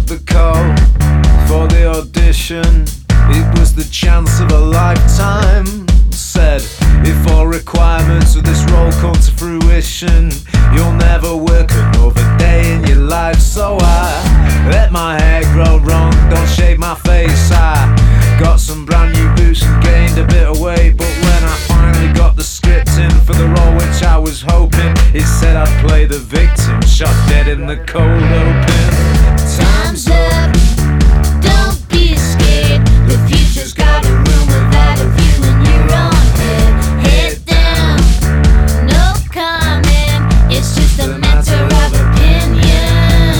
the call for the audition. It was the chance of a lifetime. Said, if all requirements of this role come to fruition, you'll never work another day in your life. So I let my hair grow long, don't shave my face. I got some brand new boots and gained a bit of weight. But when I finally got the script in for the role which I was hoping, it said I'd play the victim, shot dead in the cold open. Time's up, don't be scared. The future's got a room without a view in your own head. Head down, no comment, it's just a matter of opinion.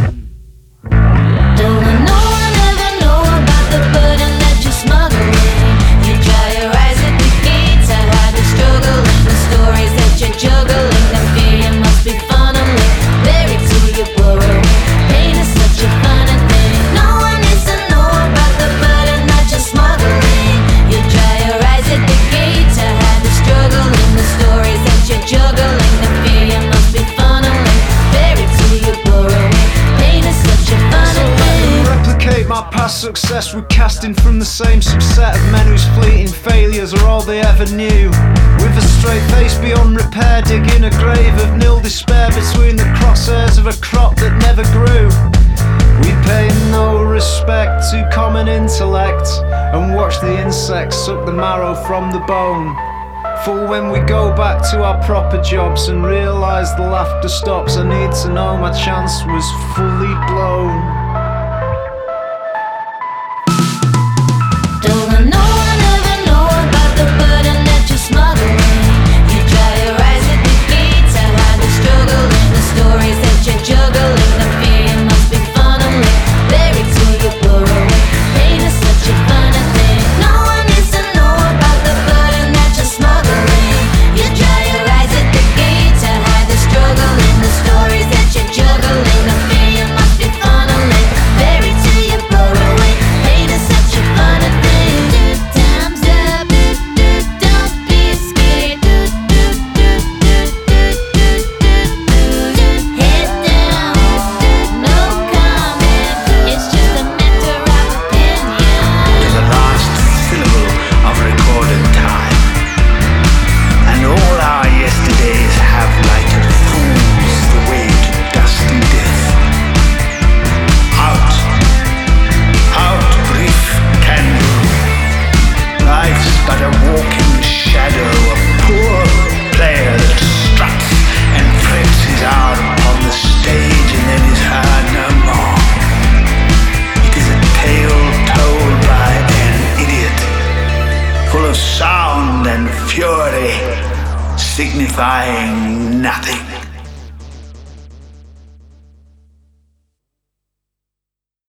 Don't let no one ever know about the burden that you're smuggling. You dry your eyes at the gate to hide the struggle and the stories that you're juggling. The fear you must be funneling, buried to your burrow. Pain is such a funny thing. No one needs to know about the burden that you're smuggling. You dry your eyes at the gate to hide the struggle and the stories that you're juggling. The fear you must be funneling, buried to your burrow. Pain is such a funny thing. Replicate my past success with casting from the same subset of men whose fleeting failures are all they ever knew. With a straight face beyond repair, digging a grave of nil despair between the crosshairs of a crop that never grew. We pay no respect to common intellect and watch the insects suck the marrow from the bone. For when we go back to our proper jobs and realise the laughter stops, I need to know my chance was fully blown. Don't let no one ever know about the burden that you're smuggling. You dry your eyes at the gate to hide the struggle and the stories that you're juggling. The fear you must be funneling, buried to your burrow. Pain is such a funny thing. No one needs to know about the burden that you're smuggling. You dry your eyes at the gate to hide the struggle and the stories that you're juggling. The fear you must be funneling, buried to your burrow. Pain is such a funny thing. Time's up, don't be scared. Head down, no comment, it's just a matter of opinion. To the last syllable of recorded time, and all our yesterdays have lighted fools the way to dusty death. Out, out, brief candle. Life's but a walking shadow, a poor player that struts and frets his out upon the stage and then is heard no more. It is a tale told by an idiot, full of sound and fury, signifying nothing.